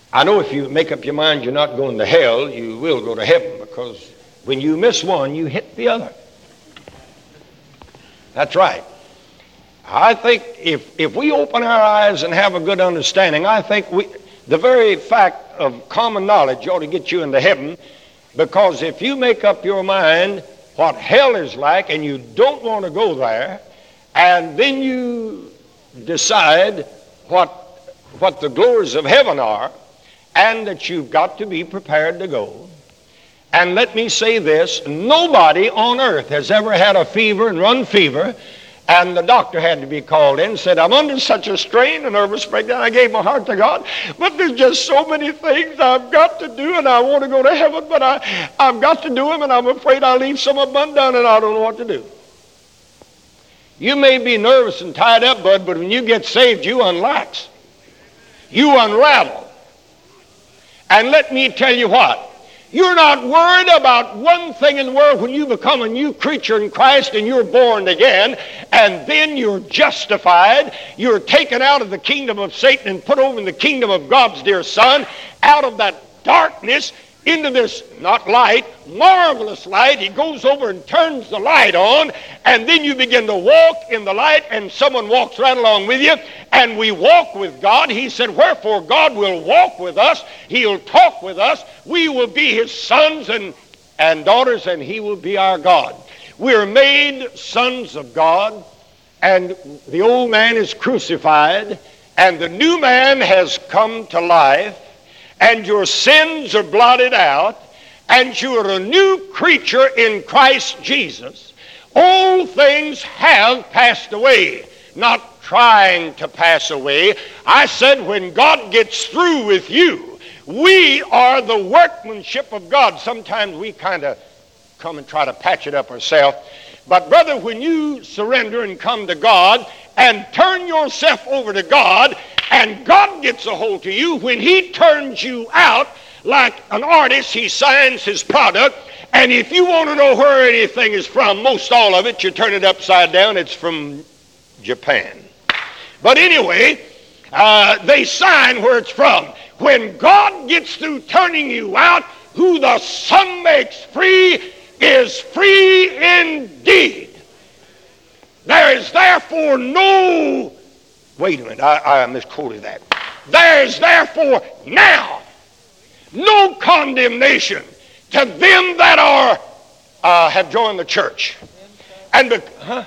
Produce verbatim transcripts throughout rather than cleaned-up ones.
I know if you make up your mind you're not going to hell, you will go to heaven, because when you miss one, you hit the other. That's right. I think if, if we open our eyes and have a good understanding, I think we, the very fact of common knowledge ought to get you into heaven, because if you make up your mind what hell is like and you don't want to go there, and then you decide what, what the glories of heaven are, and that you've got to be prepared to go. And let me say this, nobody on earth has ever had a fever and run fever, and the doctor had to be called in and said, I'm under such a strain, a nervous breakdown, I gave my heart to God, but there's just so many things I've got to do, and I want to go to heaven, but I, I've got to do them, and I'm afraid I'll leave some of them undone, and I don't know what to do. You may be nervous and tied up, bud, but when you get saved, you unlax. You unravel. And let me tell you what, you're not worried about one thing in the world when you become a new creature in Christ and you're born again, and then you're justified, you're taken out of the kingdom of Satan and put over in the kingdom of God's dear Son, out of that darkness into this, not light, marvelous light. He goes over and turns the light on, and then you begin to walk in the light, and someone walks right along with you, and we walk with God. He said, wherefore God will walk with us, He'll talk with us, we will be His sons and, and daughters, and He will be our God. We're made sons of God, and the old man is crucified, and the new man has come to life, and your sins are blotted out, and you are a new creature in Christ Jesus. Old things have passed away, not trying to pass away. I said when God gets through with you, we are the workmanship of God. Sometimes we kind of come and try to patch it up ourselves. But brother, when you surrender and come to God and turn yourself over to God, and God gets a hold of you, when He turns you out, like an artist, he signs his product, and if you want to know where anything is from, most all of it, you turn it upside down, it's from Japan. But anyway, uh, they sign where it's from. When God gets through turning you out, who the Son makes free is free indeed. There is therefore no, wait a minute, I, I misquoted that. There is therefore now no condemnation to them that are, uh, have joined the church. And, be, huh?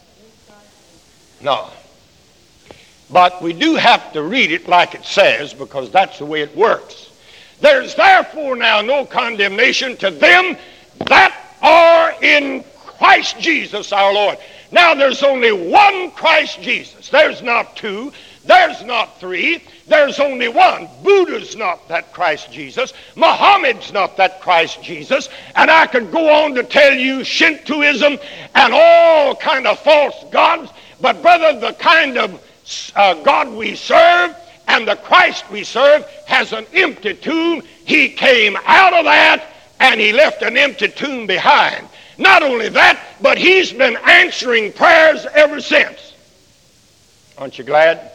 No. But we do have to read it like it says, because that's the way it works. There's therefore now no condemnation to them that are in Christ Jesus our Lord. Now there's only one Christ Jesus. There's not two. There's not three. There's only one. Buddha's not that Christ Jesus. Muhammad's not that Christ Jesus. And I could go on to tell you Shintoism and all kind of false gods. But brother, the kind of uh, God we serve and the Christ we serve has an empty tomb. He came out of that and he left an empty tomb behind. Not only that, but he's been answering prayers ever since. Aren't you glad?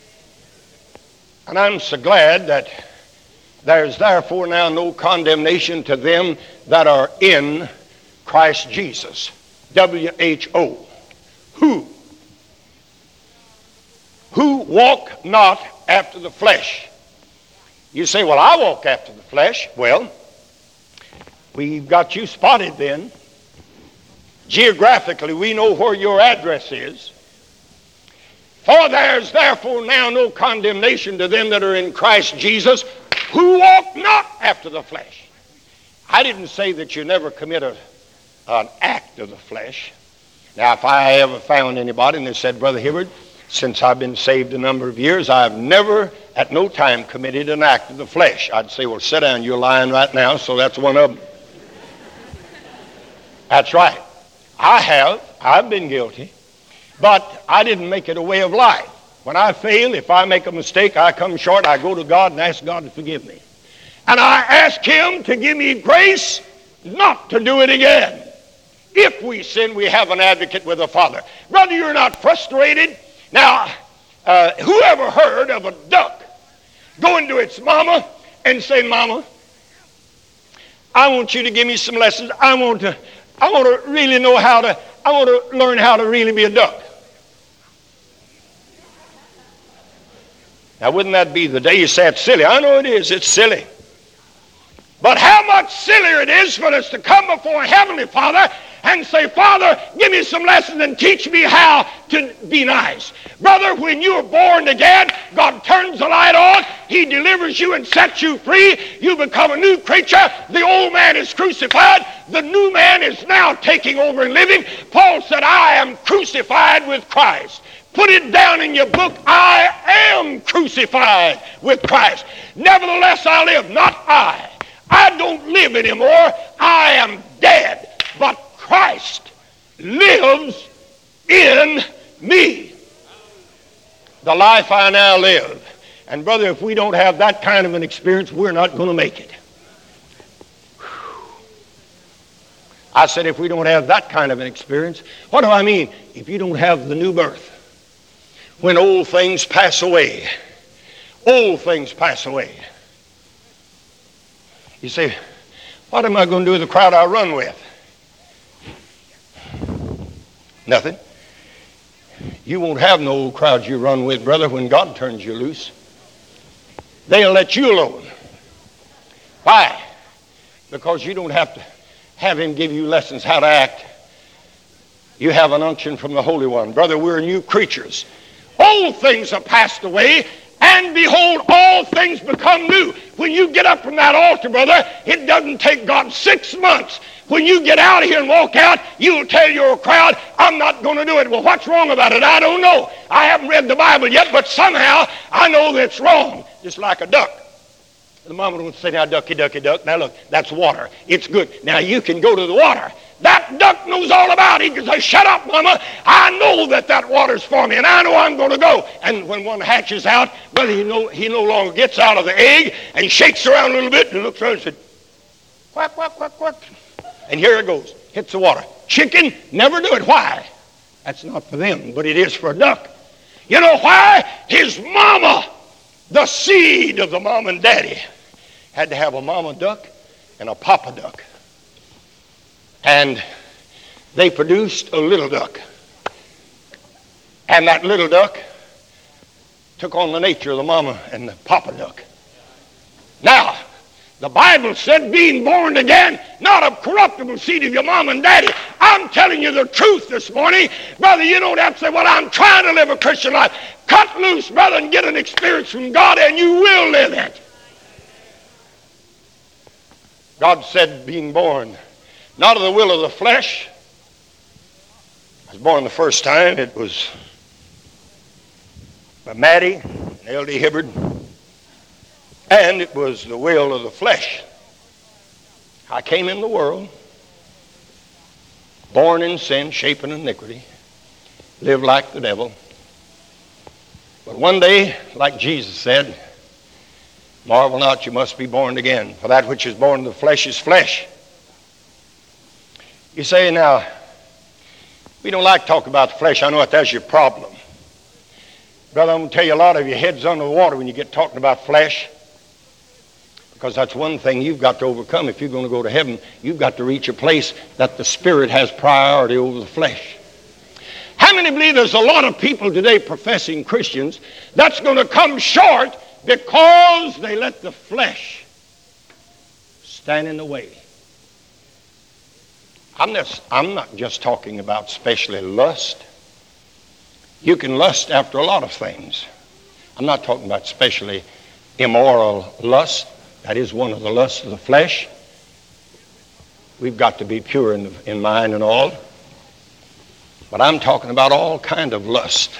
And I'm so glad that there's therefore now no condemnation to them that are in Christ Jesus. W H O. Who? Who walk not after the flesh. You say, well, I walk after the flesh. Well, we've got you spotted then. Geographically, we know where your address is. For there's therefore now no condemnation to them that are in Christ Jesus, who walk not after the flesh. I didn't say that you never commit a, an act of the flesh. Now, if I ever found anybody and they said, Brother Hibbard, since I've been saved a number of years, I've never at no time committed an act of the flesh, I'd say, well, sit down, you're lying right now, so that's one of them. That's right. I have. I've been guilty. But I didn't make it a way of life. When I fail, if I make a mistake, I come short, I go to God and ask God to forgive me. And I ask Him to give me grace not to do it again. If we sin, we have an advocate with the Father. Brother, you're not frustrated. Now, uh, who ever heard of a duck going to its mama and saying, Mama, I want you to give me some lessons. I want to, I want to really know how to, I want to learn how to really be a duck. Now, wouldn't that be the day you say it's silly? I know it is. It's silly. But how much sillier it is for us to come before Heavenly Father and say, Father, give me some lessons and teach me how to be nice. Brother, when you are born again, God turns the light on. He delivers you and sets you free. You become a new creature. The old man is crucified. The new man is now taking over and living. Paul said, I am crucified with Christ. Put it down in your book. I am crucified with Christ. Nevertheless, I live, not I. I don't live anymore. I am dead. But Christ lives in me. The life I now live. And brother, if we don't have that kind of an experience, we're not going to make it. I said if we don't have that kind of an experience, what do I mean? If you don't have the new birth. When old things pass away. Old things pass away. You say, what am I going to do with the crowd I run with? Nothing. You won't have no old crowds you run with, brother, when God turns you loose. They'll let you alone. Why? Because you don't have to have him give you lessons how to act. You have an unction from the Holy One. Brother, we're new creatures. Old things are passed away, and behold, all things become new. When you get up from that altar, brother, it doesn't take God six months. When you get out of here and walk out, you'll tell your crowd, I'm not going to do it. Well, what's wrong about it? I don't know. I haven't read the Bible yet, but somehow I know that's wrong. Just like a duck. The mama would say, now, ducky, ducky, duck. Now, look, that's water. It's good. Now, you can go to the water. That duck knows all about it. He can say, shut up, mama. I know that that water's for me, and I know I'm going to go. And when one hatches out, brother, he no, he no longer gets out of the egg and shakes around a little bit and looks around and says, quack, quack, quack, quack. And here it goes. Hits the water. Chicken, never do it. Why? That's not for them, but it is for a duck. You know why? His mama, the seed of the mom and daddy, had to have a mama duck and a papa duck. And they produced a little duck. And that little duck took on the nature of the mama and the papa duck. Now, the Bible said being born again, not of corruptible seed of your mom and daddy. I'm telling you the truth this morning. Brother, you don't have to say, well, I'm trying to live a Christian life. Cut loose, brother, and get an experience from God, and you will live it. God said being born, not of the will of the flesh. I was born the first time. It was by Maddie and L D Hibbard. And it was the will of the flesh. I came in the world, born in sin, shapen in iniquity, lived like the devil. But one day, like Jesus said, marvel not, you must be born again. For that which is born of the flesh is flesh. You say, now, we don't like to talk about the flesh. I know that that's your problem. Brother, I'm going to tell you, a lot of your head's under the water when you get talking about flesh. Because that's one thing you've got to overcome. If you're going to go to heaven, you've got to reach a place that the Spirit has priority over the flesh. How many believe there's a lot of people today, professing Christians, that's going to come short because they let the flesh stand in the way? I'm, just, I'm not just talking about especially lust. You can lust after a lot of things. I'm not talking about especially immoral lust. That is one of the lusts of the flesh. We've got to be pure in, in mind and all. But I'm talking about all kind of lust.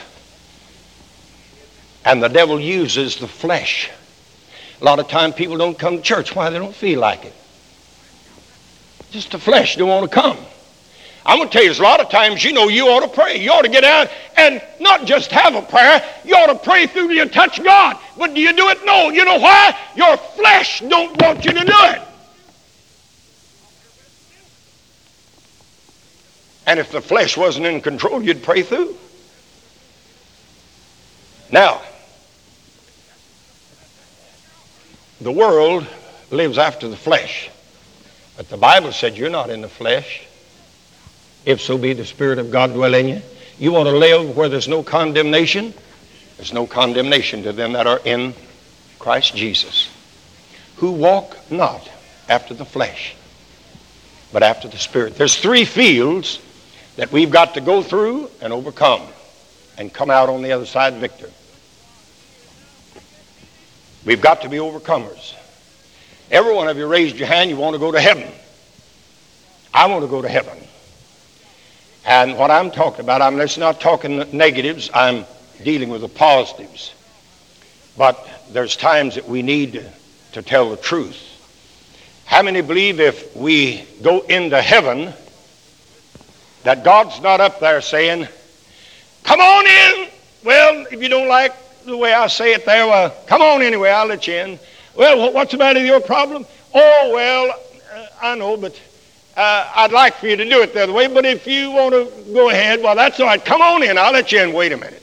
And the devil uses the flesh. A lot of time people don't come to church. Why? They don't feel like it. Just the flesh don't want to come. I'm going to tell you, there's a lot of times, you know, you ought to pray. You ought to get out and not just have a prayer. You ought to pray through till you touch God. But do you do it? No. You know why? Your flesh don't want you to do it. And if the flesh wasn't in control, you'd pray through. Now, the world lives after the flesh. But the Bible said you're not in the flesh, if so be the Spirit of God dwell in you. You want to live where there's no condemnation? There's no condemnation to them that are in Christ Jesus, who walk not after the flesh, but after the Spirit. There's three fields that we've got to go through and overcome and come out on the other side victor. We've got to be overcomers. Every one of you raised your hand, you want to go to heaven. I want to go to heaven. And what I'm talking about, I'm just not talking negatives, I'm dealing with the positives. But there's times that we need to, to tell the truth. How many believe if we go into heaven that God's not up there saying, come on in? Well, if you don't like the way I say it there, well, come on anyway, I'll let you in. Well, what's the matter with your problem? Oh, well, uh, I know, but uh, I'd like for you to do it the other way, but if you want to go ahead, well, that's all right. Come on in, I'll let you in. Wait a minute.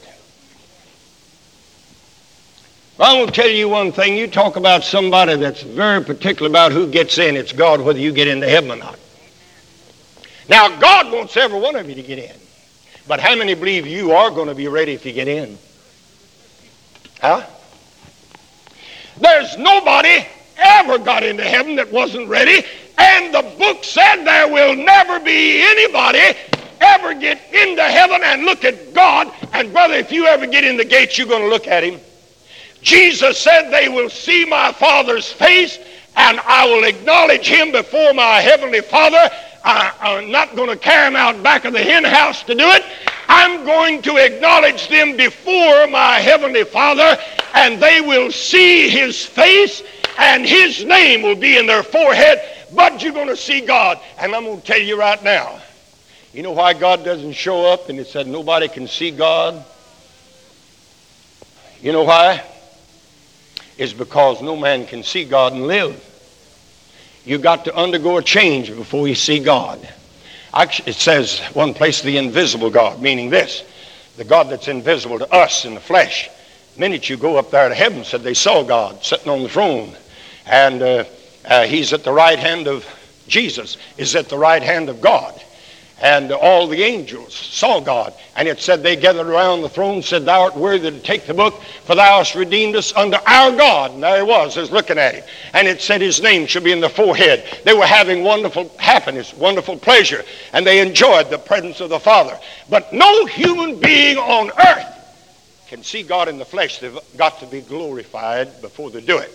Well, I'm going to tell you one thing. You talk about somebody that's very particular about who gets in. It's God, whether you get into heaven or not. Now, God wants every one of you to get in. But how many believe you are going to be ready if you get in? Huh? There's nobody ever got into heaven that wasn't ready. And the book said there will never be anybody ever get into heaven and look at God. And brother, if you ever get in the gates, you're going to look at him. Jesus said they will see my Father's face, and I will acknowledge him before my heavenly Father. I, I'm not going to carry him out back of the hen house to do it. I'm going to acknowledge them before my heavenly Father, and they will see his face, and his name will be in their forehead. But you're going to see God. And I'm going to tell you right now, you know why God doesn't show up and it said nobody can see God? You know why? It's because no man can see God and live. You've got to undergo a change before you see God. Actually, it says one place, the invisible God, meaning this, the God that's invisible to us in the flesh. The minute you go up there to heaven, said they saw God sitting on the throne. And uh, uh, he's at the right hand of Jesus, is at the right hand of God. And all the angels saw God. And it said they gathered around the throne, said, thou art worthy to take the book, for thou hast redeemed us unto our God. And there he was, was looking at him. And it said his name should be in the forehead. They were having wonderful happiness, wonderful pleasure. And they enjoyed the presence of the Father. But no human being on earth can see God in the flesh. They've got to be glorified before they do it.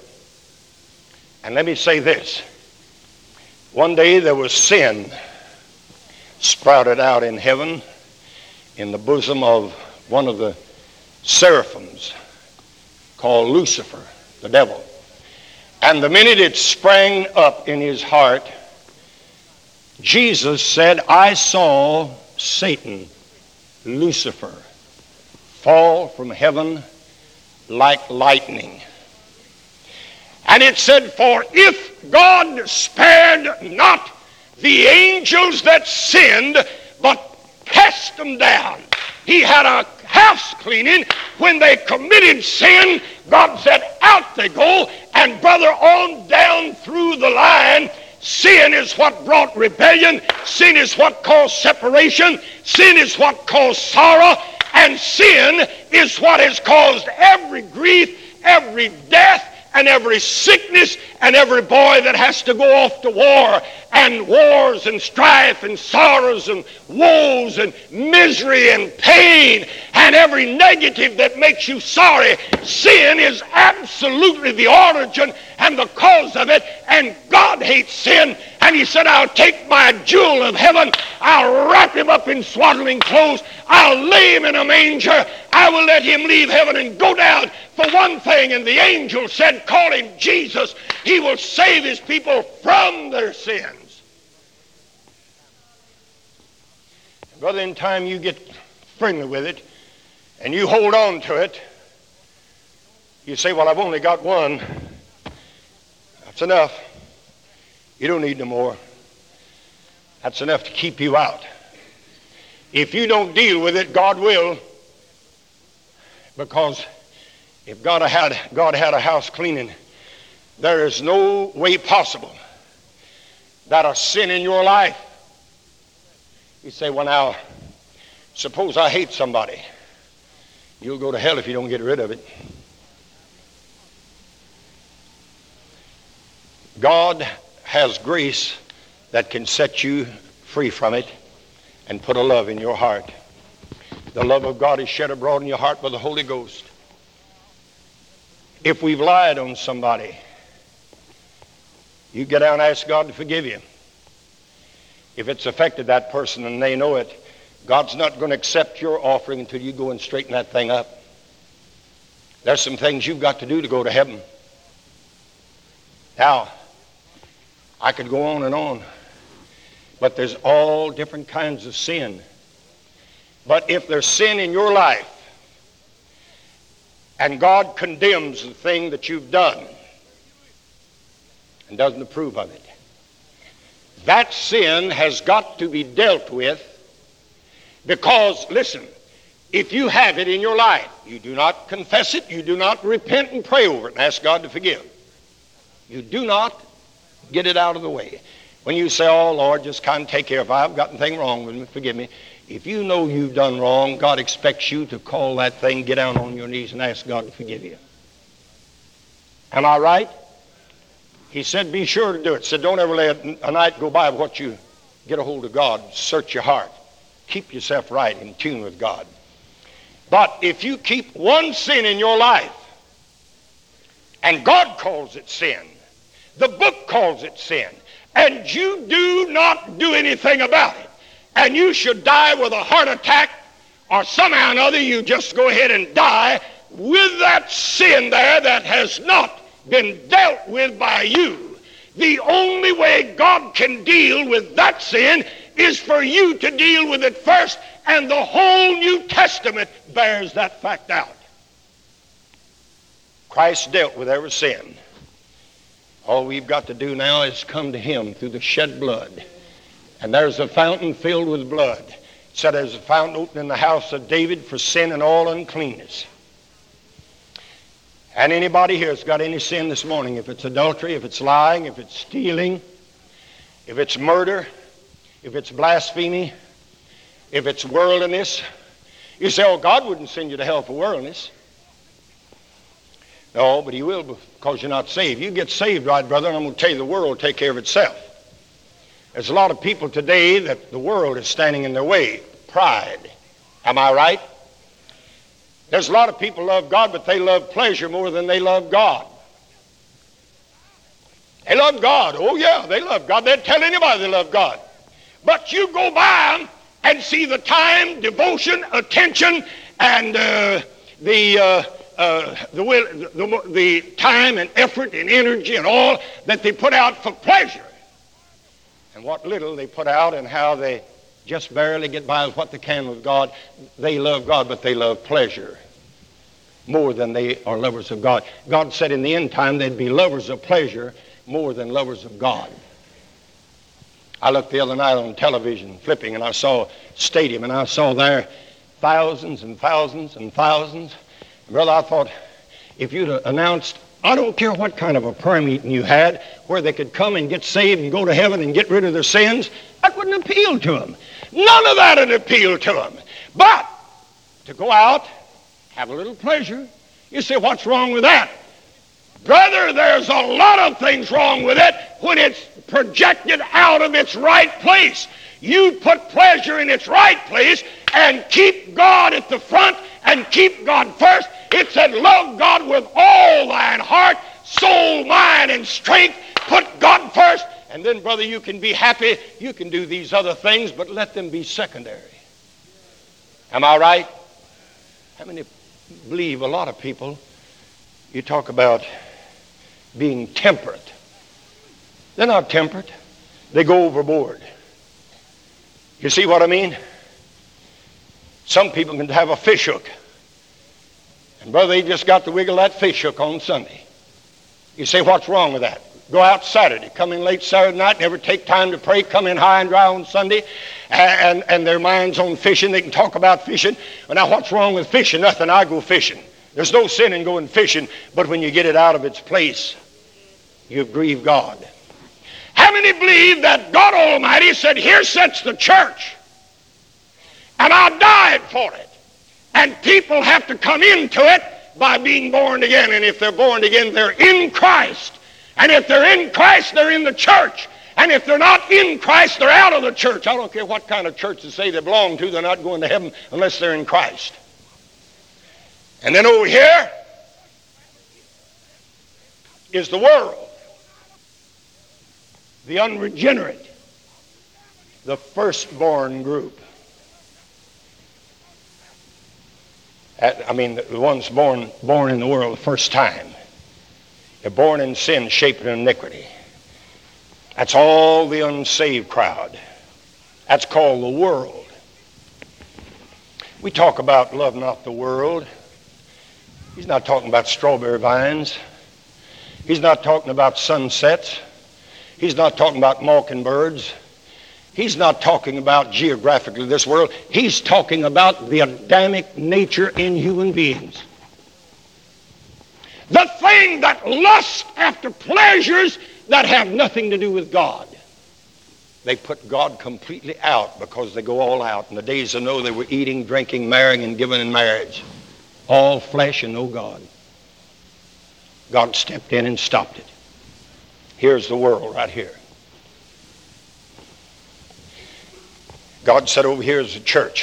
And let me say this. One day there was sin sprouted out in heaven in the bosom of one of the seraphims called Lucifer, the devil. And the minute it sprang up in his heart, Jesus said, I saw Satan, Lucifer, fall from heaven like lightning. And it said, for if God spared not the angels that sinned, but cast them down. He had a house cleaning. When they committed sin, God said, out they go. And brother, on down through the line, sin is what brought rebellion. Sin is what caused separation. Sin is what caused sorrow. And sin is what has caused every grief, every death, and every sickness, and every boy that has to go off to war, and wars and strife and sorrows and woes and misery and pain, and every negative that makes you sorry. Sin is absolutely the origin and the cause of it, and God hates sin. And he said, I'll take my jewel of heaven, I'll wrap him up in swaddling clothes, I'll lay him in a manger, I will let him leave heaven and go down for one thing. And the angel said, call him Jesus. He will save his people from their sins. Brother, in time you get friendly with it and you hold on to it, you say, well, I've only got one. That's enough. You don't need no more. That's enough to keep you out. If you don't deal with it, God will. Because if God had, God had a house cleaning, There is no way possible that a sin in your life, you say, well now, suppose I hate somebody. You'll go to hell if you don't get rid of it. God has grace that can set you free from it and put a love in your heart. The love of God is shed abroad in your heart by the Holy Ghost. If we've lied on somebody, you get down and ask God to forgive you. If it's affected that person and they know it, God's not going to accept your offering until you go and straighten that thing up. There's some things you've got to do to go to heaven. Now, I could go on and on, but there's all different kinds of sin. But if there's sin in your life, and God condemns the thing that you've done, and doesn't approve of it, that sin has got to be dealt with, because, listen, if you have it in your life, you do not confess it, you do not repent and pray over it and ask God to forgive. You do not get it out of the way. When you say, oh, Lord, just kind of take care of it. If I've got anything wrong with me, forgive me. If you know you've done wrong, God expects you to call that thing, get down on your knees and ask God to forgive you. Am I right? He said, be sure to do it. He said, don't ever let a night go by without you get a hold of God. Search your heart. Keep yourself right, in tune with God. But if you keep one sin in your life, and God calls it sin, the book calls it sin, and you do not do anything about it, and you should die with a heart attack, or somehow or another you just go ahead and die with that sin there that has not been dealt with by you. The only way God can deal with that sin is for you to deal with it first, and the whole New Testament bears that fact out. Christ dealt with every sin. All we've got to do now is come to him through the shed blood. And there's a fountain filled with blood. It said there's a fountain open in the house of David for sin and all uncleanness. And anybody here has got any sin this morning, if it's adultery, if it's lying, if it's stealing, if it's murder, if it's blasphemy, if it's worldliness, you say, oh, God wouldn't send you to hell for worldliness. No, but he will because you're not saved. You get saved, right, brother, and I'm going to tell you the world will take care of itself. There's a lot of people today that the world is standing in their way. Pride. Am I right? There's a lot of people love God, but they love pleasure more than they love God. They love God. Oh, yeah, they love God. They'd tell anybody they love God. But you go by them and see the time, devotion, attention, and uh, the, uh, uh, the, will, the, the time and effort and energy and all that they put out for pleasure. And what little they put out and how they just barely get by with what they can with God. They love God, but they love pleasure more than they are lovers of God. God said in the end time they'd be lovers of pleasure more than lovers of God. I looked the other night on television, flipping, and I saw a stadium, and I saw there thousands and thousands and thousands. And brother, I thought, if you'd announced, I don't care what kind of a prayer meeting you had, where they could come and get saved and go to heaven and get rid of their sins, that wouldn't appeal to them. None of that would appeal to them. But to go out, have a little pleasure, you say, what's wrong with that? Brother, there's a lot of things wrong with it when it's projected out of its right place. You put pleasure in its right place and keep God at the front and keep God first. It said, love God with all thine heart, soul, mind, and strength. Put God first, and then, brother, you can be happy. You can do these other things, but let them be secondary. Am I right? How many believe a lot of people, you talk about being temperate. They're not temperate. They go overboard. You see what I mean? Some people can have a fish hook. And brother, they just got to wiggle that fish hook on Sunday. You say, what's wrong with that? Go out Saturday, come in late Saturday night, never take time to pray, come in high and dry on Sunday, and, and their mind's on fishing. They can talk about fishing. Well, now, what's wrong with fishing? Nothing. I go fishing. There's no sin in going fishing, but when you get it out of its place. you've grieved God. How many believe that God Almighty said, here sits the church, and I died for it, and people have to come into it by being born again, and if they're born again, they're in Christ, and if they're in Christ, they're in the church, and if they're not in Christ, they're out of the church. I don't care what kind of church they say they belong to, they're not going to heaven unless they're in Christ. And then over here is the world, the unregenerate, the firstborn group. I mean, the ones born born in the world the first time. They're born in sin, shaped in iniquity. That's all the unsaved crowd. That's called the world. We talk about love not the world. He's not talking about strawberry vines. He's not talking about sunsets. He's not talking about mockingbirds. He's not talking about geographically this world. He's talking about the Adamic nature in human beings. The thing that lusts after pleasures that have nothing to do with God. They put God completely out because they go all out. In the days of Noah, they were eating, drinking, marrying, and giving in marriage. All flesh and no God. God stepped in and stopped it. Here's the world right here. God said over here is the church.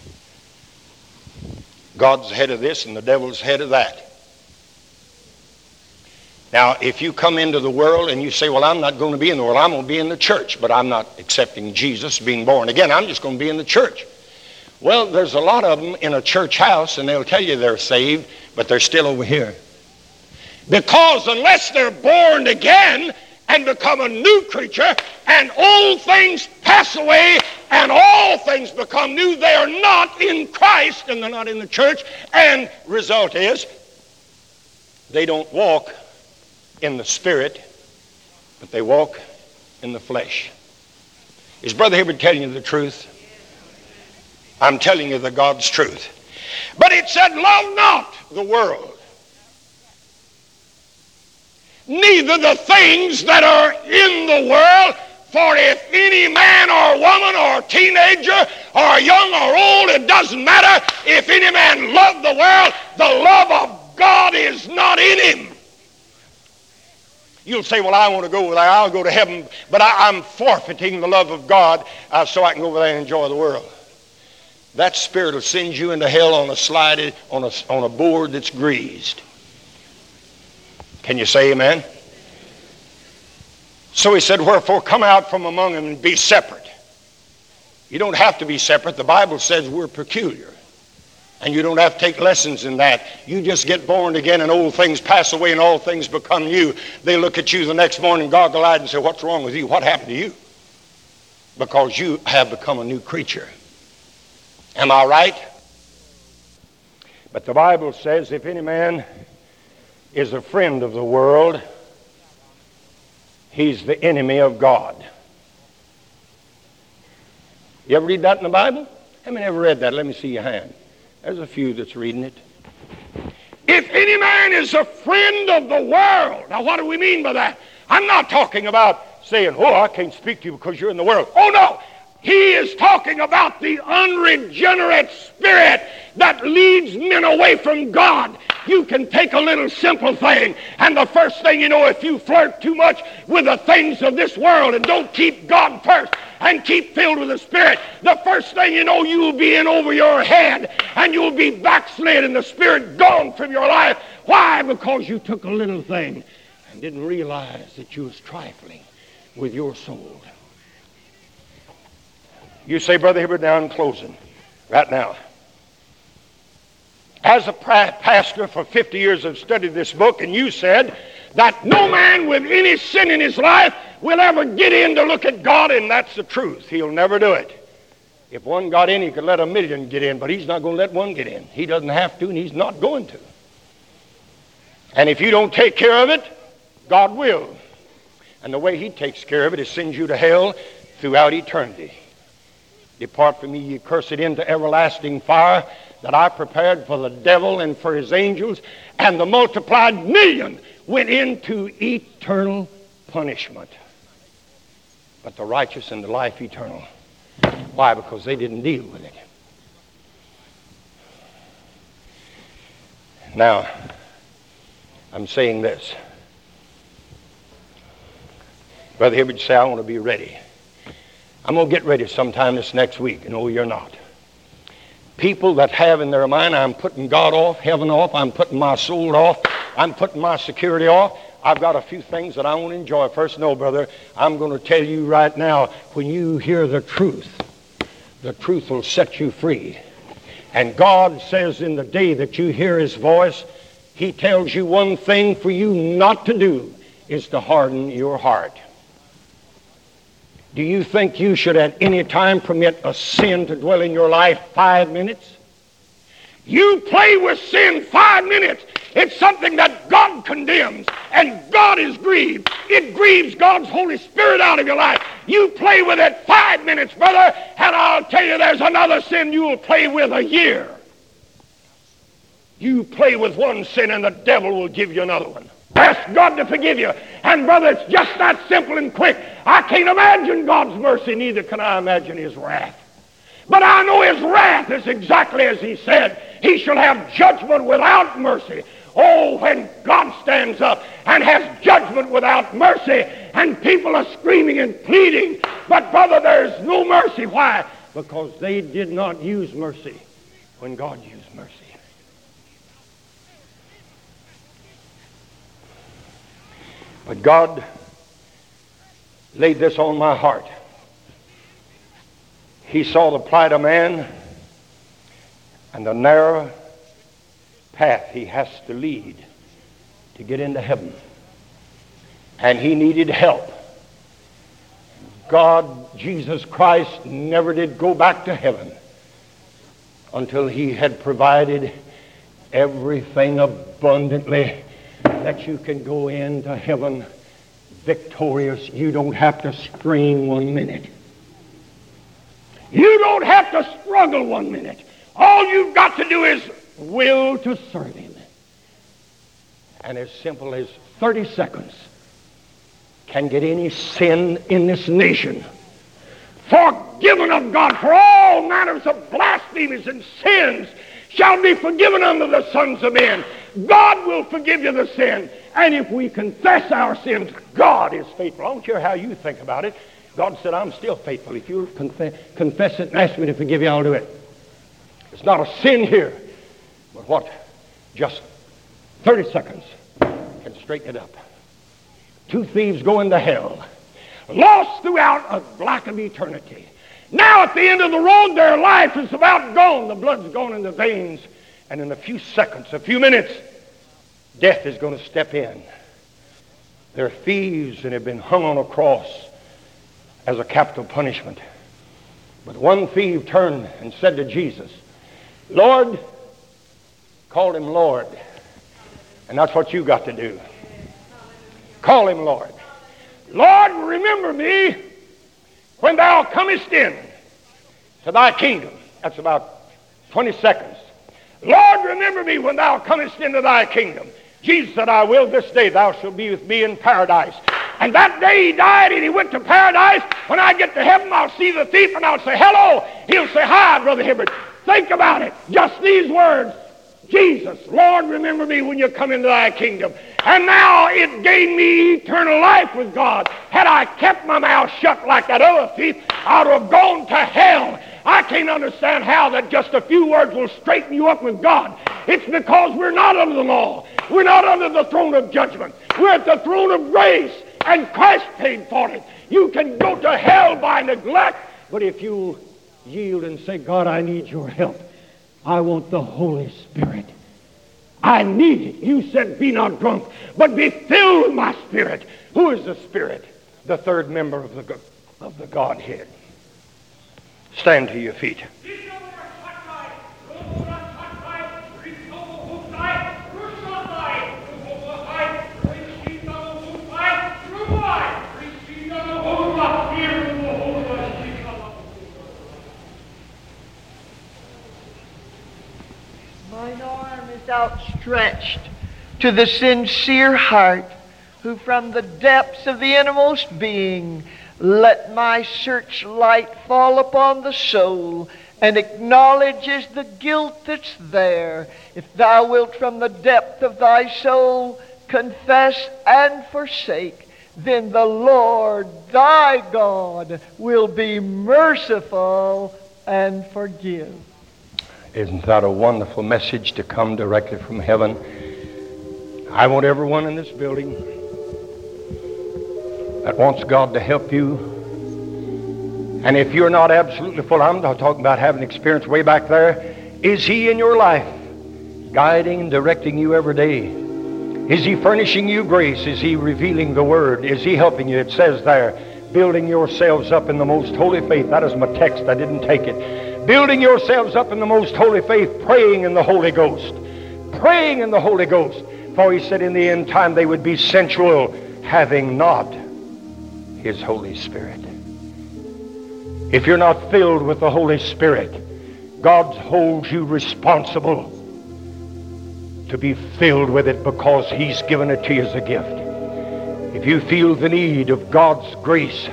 God's the head of this and the devil's the head of that. Now, if you come into the world and you say, well, I'm not going to be in the world, I'm going to be in the church, but I'm not accepting Jesus, being born again, I'm just going to be in the church. Well, there's a lot of them in a church house, and they'll tell you they're saved, but they're still over here. Because unless they're born again and become a new creature, and old things pass away, and all things become new, they are not in Christ, and they're not in the church, and result is, they don't walk in the Spirit, but they walk in the flesh. Is Brother Hibbert telling you the truth? I'm telling you the God's truth. But it said, love not the world, neither the things that are in the world. For if any man or woman or teenager or young or old, it doesn't matter. If any man love the world, the love of God is not in him. You'll say, well, I want to go there. I'll go to heaven, but I, I'm forfeiting the love of God uh, so I can go over there and enjoy the world. That spirit will send you into hell on a slide, on a, on a board that's greased. Can you say amen? So he said, wherefore come out from among them and be separate. You don't have to be separate. The Bible says we're peculiar. And you don't have to take lessons in that. You just get born again and old things pass away and all things become new. They look at you the next morning goggle-eyed and say, what's wrong with you? What happened to you? Because you have become a new creature. Am I right? But the Bible says if any man is a friend of the world, he's the enemy of God. You ever read that in the Bible? How many ever read that? Let me see your hand. There's a few that's reading it. If any man is a friend of the world. Now what do we mean by that? I'm not talking about saying, oh, I can't speak to you because you're in the world. Oh, no. He is talking about the unregenerate spirit that leads men away from God. You can take a little simple thing, and the first thing you know, if you flirt too much with the things of this world and don't keep God first and keep filled with the Spirit, the first thing you know, you'll be in over your head and you'll be backslid and the Spirit gone from your life. Why? Because you took a little thing and didn't realize that you was trifling with your soul. You say, Brother Hibbert, now in closing, right now, as a pastor for fifty years I've studied this book, and you said that no man with any sin in his life will ever get in to look at God, and that's the truth. He'll never do it. If one got in, he could let a million get in, but he's not going to let one get in. He doesn't have to, and he's not going to. And if you don't take care of it, God will. And the way he takes care of it is sends you to hell throughout eternity. Depart from me, ye cursed, into everlasting fire, that I prepared for the devil and for his angels, and the multiplied million went into eternal punishment. But the righteous into life eternal. Why? Because they didn't deal with it. Now, I'm saying this. Brother Hibbert say, I want to be ready. I'm going to get ready sometime this next week. No, you're not. People that have in their mind, I'm putting God off, heaven off, I'm putting my soul off, I'm putting my security off. I've got a few things that I want to enjoy. First, no, brother, I'm going to tell you right now, when you hear the truth, the truth will set you free. And God says in the day that you hear his voice, he tells you one thing for you not to do is to harden your heart. Do you think you should at any time permit a sin to dwell in your life five minutes? You play with sin five minutes. It's something that God condemns, and God is grieved. It grieves God's Holy Spirit out of your life. You play with it five minutes, brother, and I'll tell you there's another sin you will play with a year. You play with one sin, and the devil will give you another one. Ask God to forgive you. And brother, it's just that simple and quick. I can't imagine God's mercy, neither can I imagine his wrath. But I know his wrath is exactly as he said. He shall have judgment without mercy. Oh, when God stands up and has judgment without mercy, and people are screaming and pleading, but brother, there's no mercy. Why? Because they did not use mercy when God used mercy. But God laid this on my heart. He saw the plight of man and the narrow path he has to lead to get into heaven. And he needed help. God, Jesus Christ, never did go back to heaven until he had provided everything abundantly that you can go into heaven victorious. You don't have to strain one minute. You don't have to struggle one minute. All you've got to do is will to serve him. And as simple as thirty seconds can get any sin in this nation forgiven of God, for all manners of blasphemies and sins shall be forgiven unto the sons of men. God will forgive you the sin. And if we confess our sins, God is faithful. I don't care how you think about it. God said, I'm still faithful. If you confess, confess it and ask me to forgive you, I'll do it. It's not a sin here. But what? Just thirty seconds can straighten it up. Two thieves go into hell, lost throughout a black of eternity. Now at the end of the road, their life is about gone. The blood's gone in the veins. And in a few seconds, a few minutes, death is going to step in. They're thieves and have been hung on a cross as a capital punishment. But one thief turned and said to Jesus, Lord, called him Lord. And that's what you got to do. Call him Lord. Lord, remember me when thou comest in to thy kingdom. That's about twenty seconds. Lord, remember me when thou comest into thy kingdom. Jesus said, I will this day, thou shalt be with me in paradise. And that day he died and he went to paradise. When I get to heaven, I'll see the thief and I'll say, hello. He'll say, hi, Brother Hibbert. Think about it. Just these words. Jesus, Lord, remember me when you come into thy kingdom. And now it gained me eternal life with God. Had I kept my mouth shut like that other thief, I would have gone to hell. I can't understand how that just a few words will straighten you up with God. It's because we're not under the law. We're not under the throne of judgment. We're at the throne of grace, and Christ paid for it. You can go to hell by neglect, but if you yield and say, God, I need your help. I want the Holy Spirit. I need it. You said, be not drunk, but be filled with my Spirit. Who is the Spirit? The third member of the, of the Godhead. Stand to your feet. Mine arm is outstretched to the sincere heart, who from the depths of the innermost being let my searchlight fall upon the soul, and acknowledges the guilt that's there. If thou wilt from the depth of thy soul confess and forsake, then the Lord thy God will be merciful and forgive. Isn't that a wonderful message to come directly from heaven? I want everyone in this building that wants God to help you. And if you're not absolutely full, I'm not talking about having experience way back there. Is He in your life, guiding and directing you every day? Is He furnishing you grace? Is He revealing the Word? Is He helping you? It says there, building yourselves up in the most holy faith. That is my text. I didn't take it. Building yourselves up in the most holy faith, praying in the Holy Ghost. Praying in the Holy Ghost. For He said in the end time they would be sensual, having not His Holy Spirit. If you're not filled with the Holy Spirit, God holds you responsible to be filled with it, because He's given it to you as a gift. If you feel the need of God's grace,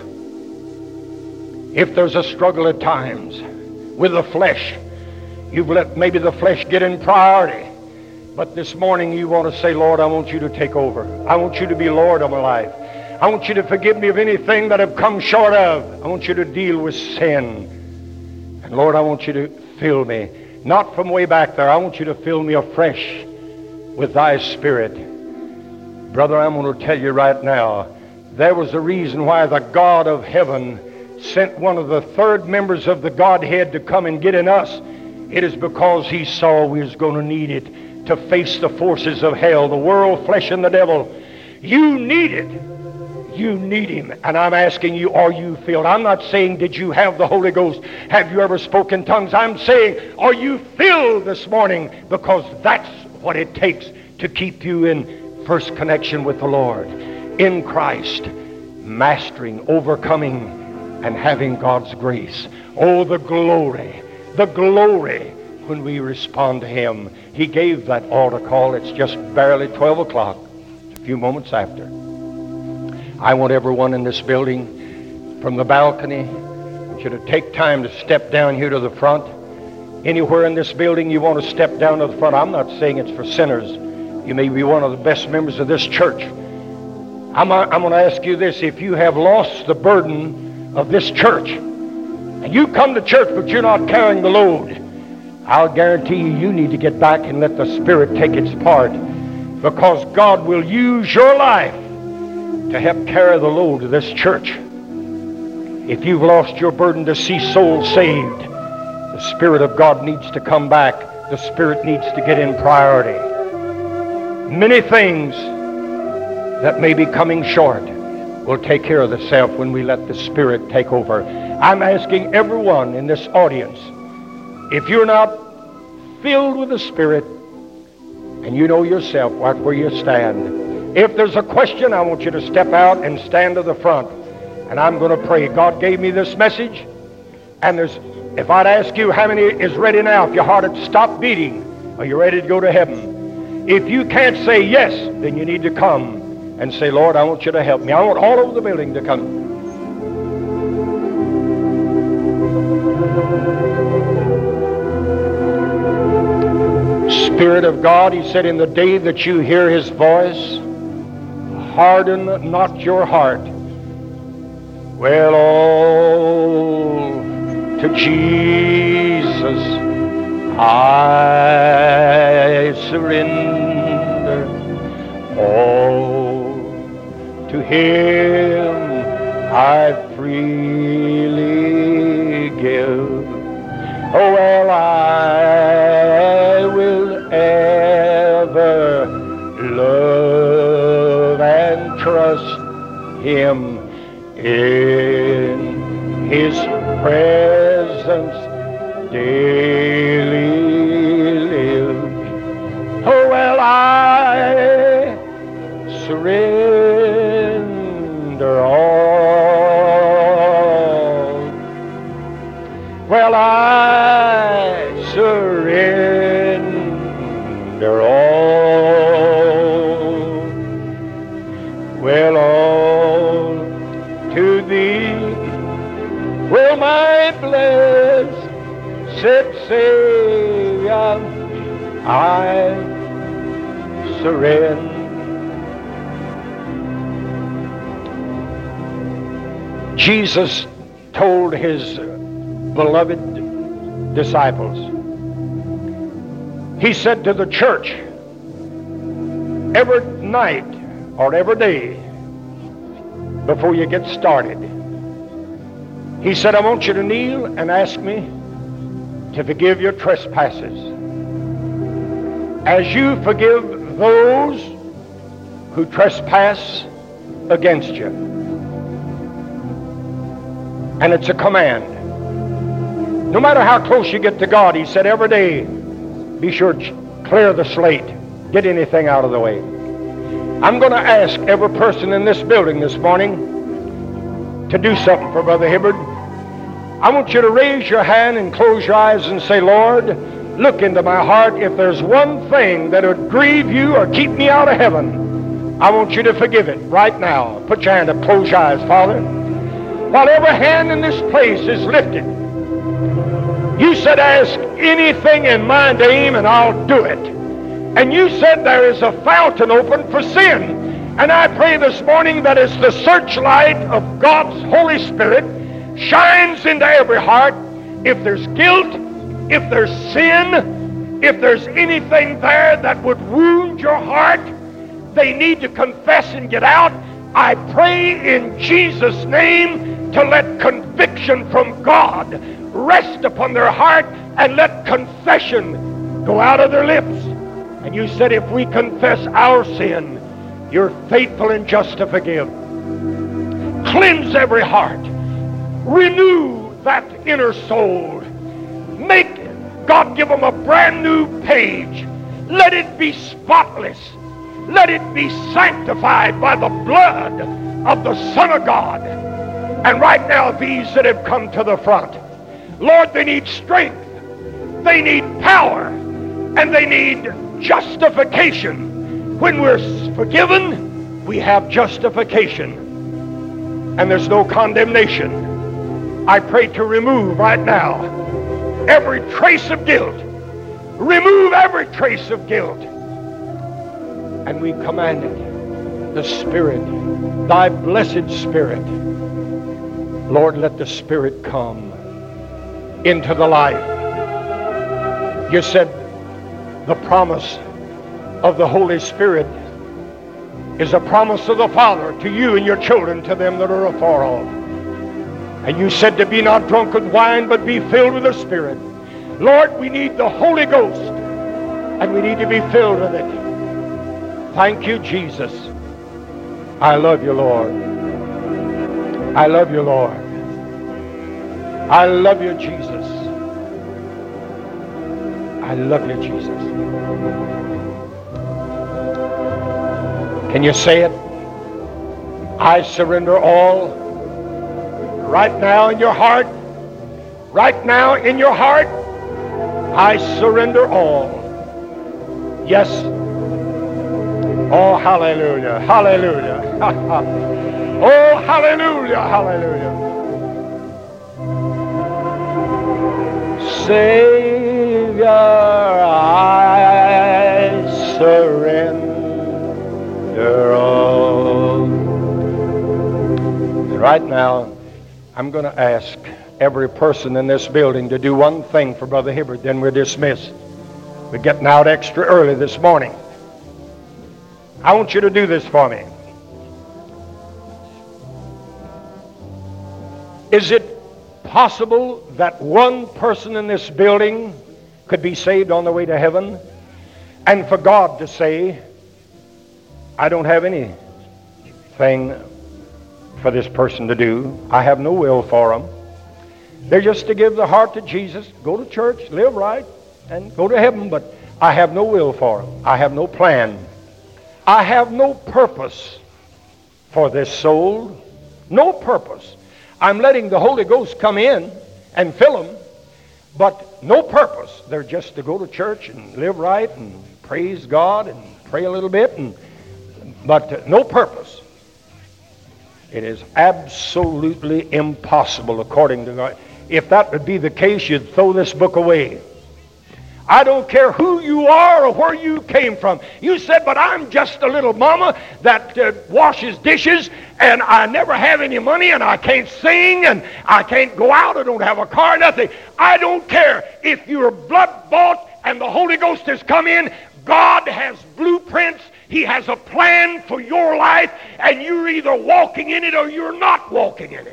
if there's a struggle at times with the flesh, you've let maybe the flesh get in priority, but this morning you want to say, Lord, I want you to take over. I want you to be Lord of my life. I want you to forgive me of anything that I've come short of. I want you to deal with sin. And Lord, I want you to fill me, not from way back there. I want you to fill me afresh with thy Spirit. Brother, I'm going to tell you right now, there was a reason why the God of heaven sent one of the third members of the Godhead to come and get in us. It is because He saw we was going to need it to face the forces of hell, the world, flesh, and the devil. You need it. You need Him. And I'm asking you, are you filled? I'm not saying, did you have the Holy Ghost? Have you ever spoken tongues? I'm saying, are you filled this morning? Because that's what it takes to keep you in first connection with the Lord, in Christ, mastering, overcoming, and having God's grace. Oh, the glory, the glory when we respond to Him. He gave that altar call. It's just barely twelve o'clock, a few moments after. I want everyone in this building, from the balcony, I want you to take time to step down here to the front. Anywhere in this building you want to step down to the front. I'm not saying it's for sinners. You may be one of the best members of this church. I'm, I'm going to ask you this. If you have lost the burden of this church, and you come to church but you're not carrying the load, I'll guarantee you, you need to get back and let the Spirit take its part, because God will use your life to help carry the load of this church. If you've lost your burden to see souls saved, the Spirit of God needs to come back. The Spirit needs to get in priority. Many things that may be coming short will take care of themselves when we let the Spirit take over. I'm asking everyone in this audience, if you're not filled with the Spirit, and you know yourself right where you stand, if there's a question, I want you to step out and stand to the front, and I'm going to pray. God gave me this message, and there's, if I'd ask you how many is ready now, if your heart had stopped beating, are you ready to go to heaven? If you can't say yes, then you need to come and say, Lord, I want you to help me. I want all over the building to come. Spirit of God, He said, in the day that you hear His voice, harden not your heart. Well, oh, to Jesus I surrender. All to Him I freely give. Oh, well, I will ever love and trust Him, in His presence daily live. Oh, well, I surrender all. Well, I surrender all. thee will my blessed Savior I surrender. Jesus told his beloved disciples, he said to the church, every night or every day before you get started, he said, I want you to kneel and ask me to forgive your trespasses as you forgive those who trespass against you. And it's a command. No matter how close you get to God, he said, every day be sure to clear the slate, get anything out of the way. I'm going to ask every person in this building this morning to do something for Brother Hibbard. I want you to raise your hand and close your eyes and say, Lord, look into my heart. If there's one thing that would grieve you or keep me out of heaven, I want you to forgive it right now. Put your hand up, close your eyes, Father. While every hand in this place is lifted, you said, ask anything in my name and I'll do it. And you said there is a fountain open for sin. And I pray this morning that as the searchlight of God's Holy Spirit shines into every heart, if there's guilt, if there's sin, if there's anything there that would wound your heart, they need to confess and get out. I pray in Jesus' name to let conviction from God rest upon their heart and let confession go out of their lips. And you said if we confess our sin, you're faithful and just to forgive. Cleanse every heart. Renew that inner soul. Make God give them a brand new page. Let it be spotless. Let it be sanctified by the blood of the Son of God. And right now, these that have come to the front, Lord, they need strength, they need power, and they need justification. When we're forgiven, we have justification, and there's no condemnation. I pray to remove right now every trace of guilt. Remove every trace of guilt. And we command it, the Spirit, thy blessed Spirit, Lord, let the Spirit come into the life. You said the promise of the Holy Spirit is a promise of the Father to you and your children, to them that are afar off. And you said to be not drunk with wine, but be filled with the Spirit. Lord, we need the Holy Ghost, and we need to be filled with it. Thank you, Jesus. I love you, Lord. I love you, Lord. I love you, Jesus. I love you, Jesus. Can you say it? I surrender all. Right now in your heart. Right now in your heart. I surrender all. Yes. Oh, hallelujah. Hallelujah. Oh, hallelujah. Hallelujah. Savior, I surrender all. And right now, I'm going to ask every person in this building to do one thing for Brother Hibbard, then we're dismissed. We're getting out extra early this morning. I want you to do this for me. Is it possible that one person in this building could be saved on the way to heaven, and for God to say, I don't have anything for this person to do. I have no will for them. They're just to give their heart to Jesus, go to church, live right, and go to heaven, but I have no will for them. I have no plan. I have no purpose for this soul. No purpose. I'm letting the Holy Ghost come in and fill them, but no purpose. They're just to go to church and live right and praise God and pray a little bit, and but uh, no purpose. It is absolutely impossible according to God. If that would be the case, you'd throw this book away. I don't care who you are or where you came from. You said, but I'm just a little mama that uh, washes dishes, and I never have any money, and I can't sing, and I can't go out, I don't have a car, nothing. I don't care. If you're blood-bought and the Holy Ghost has come in, God has blueprints. He has a plan for your life, and you're either walking in it or you're not walking in it.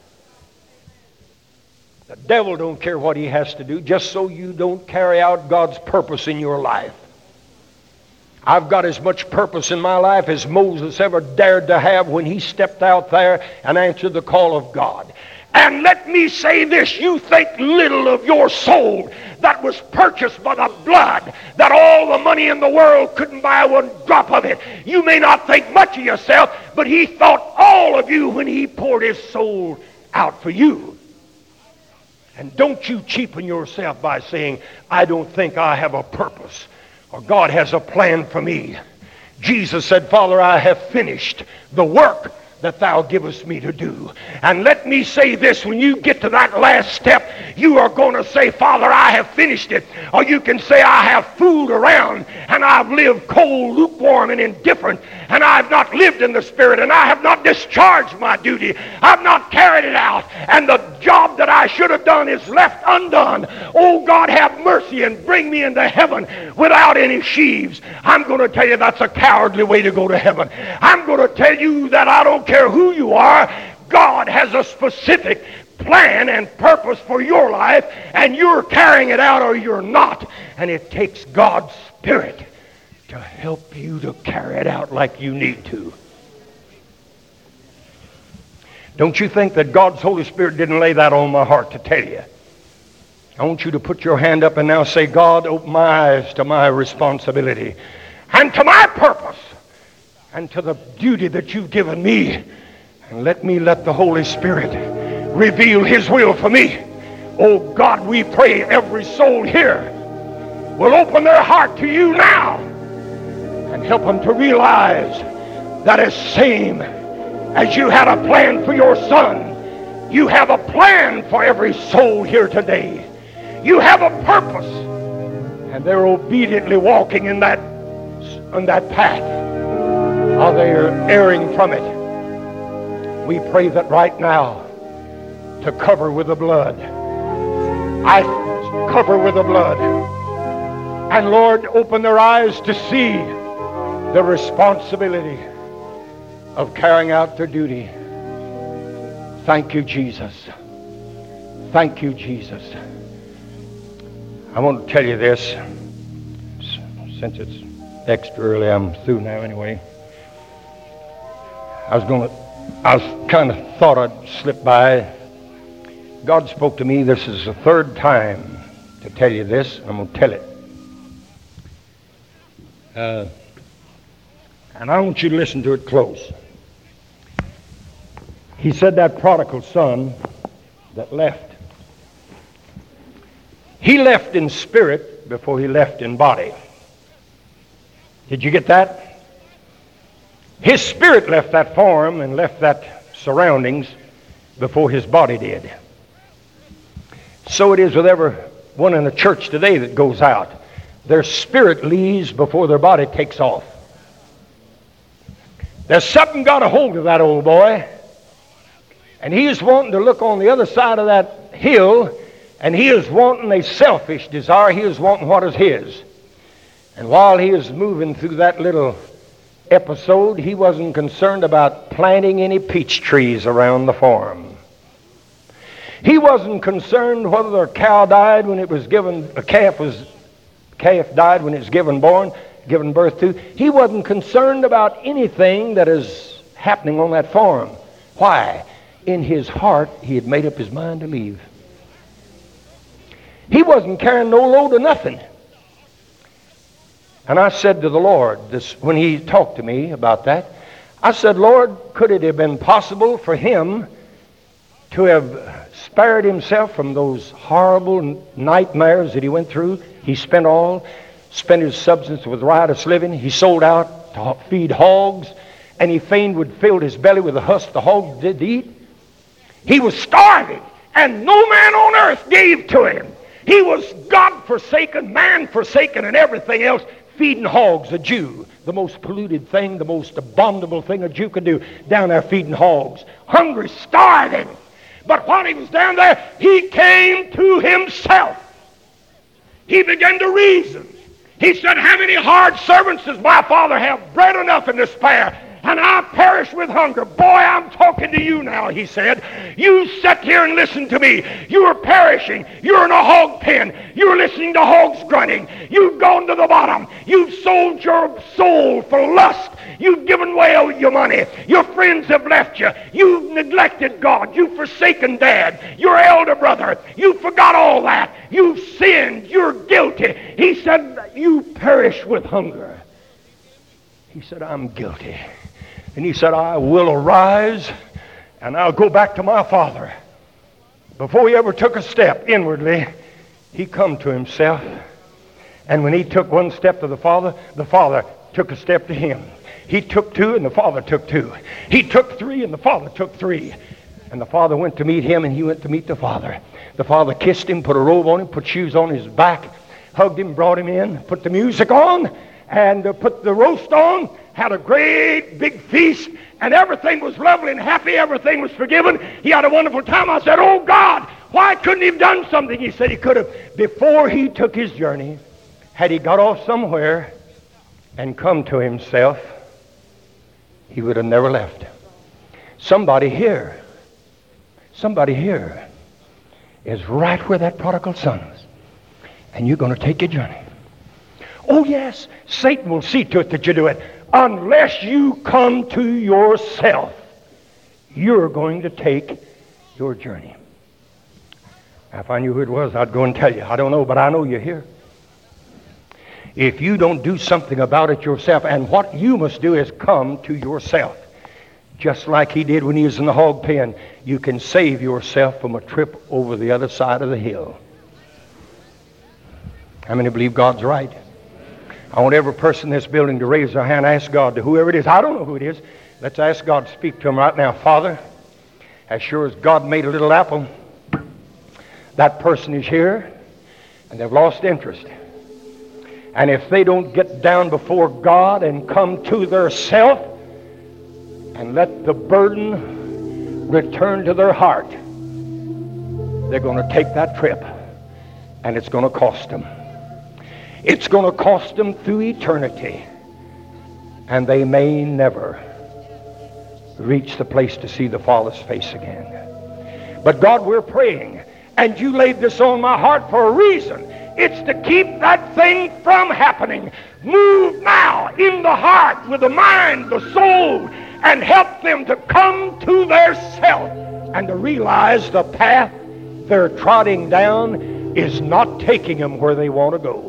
The devil don't care what he has to do, just so you don't carry out God's purpose in your life. I've got as much purpose in my life as Moses ever dared to have when he stepped out there and answered the call of God. And let me say this, you think little of your soul that was purchased by the blood, that all the money in the world couldn't buy one drop of it. You may not think much of yourself, but he thought all of you when he poured his soul out for you. And don't you cheapen yourself by saying, I don't think I have a purpose, or God has a plan for me. Jesus said, Father, I have finished the work that thou givest me to do. And let me say this, when you get to that last step, you are going to say, Father, I have finished it. Or you can say, I have fooled around, and I've lived cold, lukewarm, and indifferent, and I've not lived in the Spirit, and I have not discharged my duty. I've not carried it out, and the job that I should have done is left undone. Oh, God, have mercy and bring me into heaven without any sheaves. I'm going to tell you that's a cowardly way to go to heaven. I'm going to tell you that I don't care who you are, God has a specific plan and purpose for your life, and you're carrying it out or you're not. And it takes God's Spirit to help you to carry it out like you need to. Don't you think that God's Holy Spirit didn't lay that on my heart to tell you? I want you to put your hand up and now say, God, open my eyes to my responsibility and to my purpose and to the duty that you've given me. And let me let the Holy Spirit reveal His will for me. Oh God, we pray every soul here will open their heart to you now and help them to realize that as same as you had a plan for your son, you have a plan for every soul here today. You have a purpose, and they're obediently walking in that, in that path, or they're erring from it. We pray that right now to cover with the blood. I cover with the blood. And Lord, open their eyes to see the responsibility of carrying out their duty. Thank you, Jesus. Thank you, Jesus. I want to tell you this, since it's extra early, I'm through now anyway. I was going to, I was kind of thought I'd slip by. God spoke to me. This is the third time to tell you this. I'm going to tell it. Uh, and I want you to listen to it close. He said that prodigal son that left, he left in spirit before he left in body. Did you get that? His spirit left that farm and left that surroundings before his body did. So it is with everyone in the church today that goes out. Their spirit leaves before their body takes off. There's something got a hold of that old boy, and he is wanting to look on the other side of that hill, and he is wanting a selfish desire. He is wanting what is his. And while he is moving through that little episode, he wasn't concerned about planting any peach trees around the farm. He wasn't concerned whether a cow died when it was given, a calf was, calf died when it was given born, given birth to. He wasn't concerned about anything that is happening on that farm. Why? In his heart, he had made up his mind to leave. He wasn't carrying no load of nothing. And I said to the Lord, this when he talked to me about that, I said, Lord, could it have been possible for him to have spared himself from those horrible nightmares that he went through? He spent all, spent his substance with riotous living. He sold out to feed hogs and he fain would fill his belly with the husk the hogs did eat. He was starving, and no man on earth gave to him. He was God-forsaken, man-forsaken, and everything else, feeding hogs, a Jew. The most polluted thing, the most abominable thing a Jew could do, down there feeding hogs. Hungry, starving. But while he was down there, he came to himself. He began to reason. He said, how many hard servants does my father have? Bread enough and to spare, and I perish with hunger. Boy, I'm talking to you now, he said. You sit here and listen to me. You are perishing. You're in a hog pen. You're listening to hogs grunting. You've gone to the bottom. You've sold your soul for lust. You've given away all your money. Your friends have left you. You've neglected God. You've forsaken Dad, your elder brother. You forgot all that. You've sinned. You're guilty. He said, you perish with hunger. He said, I'm guilty. And he said, I will arise and I'll go back to my father. Before he ever took a step inwardly, he come to himself. And when he took one step to the father, the father took a step to him. He took two and the father took two. He took three and the father took three. And the father went to meet him and he went to meet the father. The father kissed him, put a robe on him, put shoes on his back, hugged him, brought him in, put the music on, and uh, put the roast on, had a great big feast, and everything was lovely and happy. Everything was forgiven. He had a wonderful time. I said, oh God, why couldn't he have done something? He said he could have. Before he took his journey, had he got off somewhere and come to himself, he would have never left. Somebody here, somebody here is right where that prodigal son is, and you're going to take your journey. Oh yes, Satan will see to it that you do it. Unless you come to yourself, you're going to take your journey. If I knew who it was, I'd go and tell you. I don't know, but I know you're here. If you don't do something about it yourself, and what you must do is come to yourself. Just like he did when he was in the hog pen, you can save yourself from a trip over the other side of the hill. How many believe God's right? I want every person in this building to raise their hand, ask God to whoever it is. I don't know who it is. Let's ask God to speak to them right now. Father, as sure as God made a little apple, that person is here and they've lost interest. And if they don't get down before God and come to their self and let the burden return to their heart, they're going to take that trip and it's going to cost them. It's going to cost them through eternity. And they may never reach the place to see the Father's face again. But God, we're praying, and you laid this on my heart for a reason. It's to keep that thing from happening. Move now in the heart, with the mind, the soul, and help them to come to their self and to realize the path they're trotting down is not taking them where they want to go.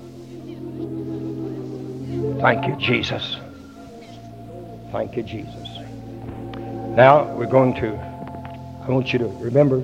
Thank you, Jesus. Thank you, Jesus. Now we're going to, I want you to remember,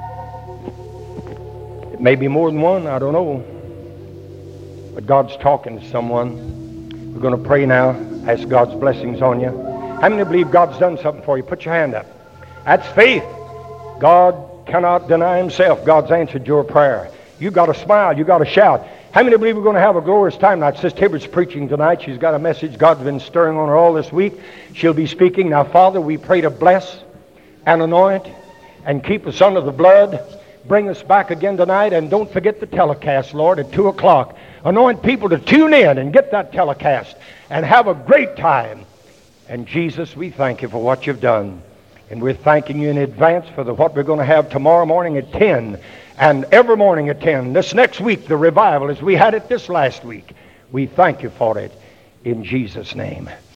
it may be more than one, I don't know, but God's talking to someone. We're going to pray now, ask God's blessings on you. How many believe God's done something for you? Put your hand up. That's faith. God cannot deny himself. God's answered your prayer. You got to smile. You got to shout. How many believe we're going to have a glorious time tonight? Sister Hibbert's preaching tonight. She's got a message God's been stirring on her all this week. She'll be speaking. Now, Father, we pray to bless and anoint and keep us under the blood. Bring us back again tonight, and don't forget the telecast, Lord, at two o'clock. Anoint people to tune in and get that telecast and have a great time. And Jesus, we thank you for what you've done. And we're thanking you in advance for the, what we're going to have tomorrow morning at ten. And every morning at ten. This next week, the revival, as we had it this last week. We thank you for it in Jesus' name.